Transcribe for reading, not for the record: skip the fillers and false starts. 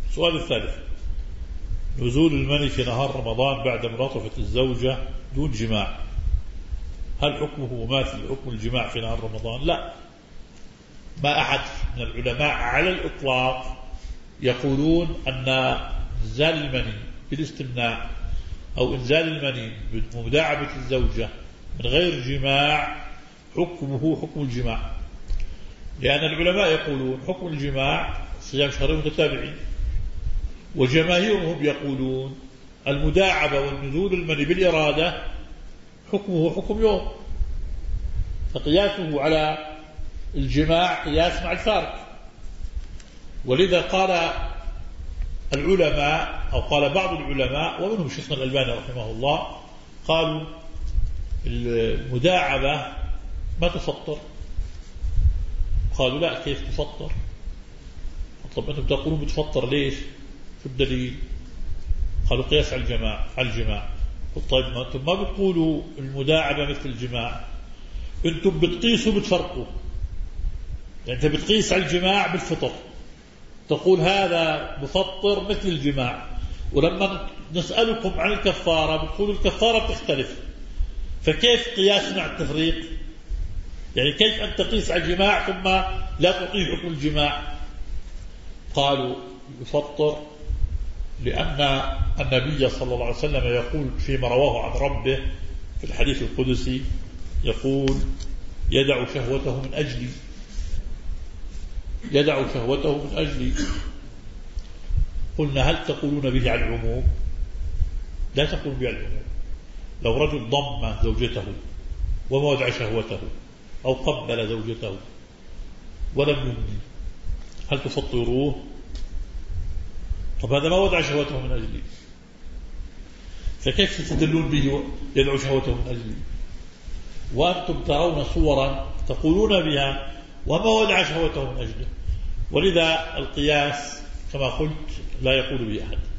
السؤال الثالث: نزول المني في نهار رمضان بعد مناطفة الزوجة دون جماع، هل حكمه مماثل لحكم الجماع في نهار رمضان؟ لا، ما أحد من العلماء على الإطلاق يقولون أن إنزال المني بالاستمناء أو إنزال المني بمداعبة الزوجة من غير جماع حكمه حكم الجماع، لأن العلماء يقولون حكم الجماع صيام شهرين متتابعين، وجماهيرهم يقولون المداعبة والنزول المني بالإرادة حكمه حكم يوم، فقياسه على الجماع قياس مع الفارق. ولذا قال العلماء أو قال بعض العلماء ومنهم شيخنا الألباني رحمه الله قالوا المداعبة ما تفطر. قالوا لا، كيف تفطر؟ طب أنتم تقولون بتفطر ليش؟ في الدليل؟ قالوا قياس على الجماع. طيب ما أنتم ما بتقولوا المداعبة مثل الجماع، أنتم بتقيسوا بتفرقوا، يعني أنت بتقيس على الجماع بالفطر تقول هذا مفطر مثل الجماع، ولما نسألكم عن الكفارة بتقولوا الكفارة بتختلف، فكيف قياس مع التفريق؟ يعني كيف أن تقيس على الجماع ثم لا تقيس حكم الجماع؟ قالوا يفطر لأن النبي صلى الله عليه وسلم يقول فيما رواه عن ربه في الحديث القدسي، يقول يدع شهوته من أجلي، يدع شهوته من أجلي. قلنا هل تقولون به على العموم؟ لا تقول به على العموم. لو رجل ضم زوجته وما ودع شهوته أو قبل زوجته ولم يمني هل تفطروه؟ طب هذا ما ودع شهوته من أجلي، فكيف تستدلون به يدعو شهوته من أجلي وأنتم ترون صورا تقولون بها وما ودع شهوته من أجله؟ ولذا القياس كما قلت لا يقول به أحد.